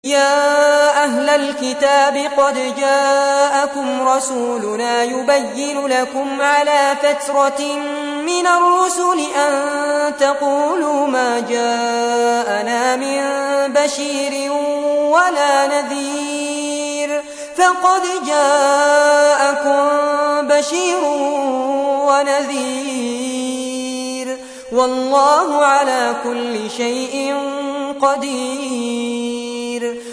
يا أهل الكتاب قد جاءكم رسولنا يبين لكم على فترة من الرسل أن تقولوا ما جاءنا من بشير ولا نذير فقد جاءكم بشير ونذير والله على كل شيء قدير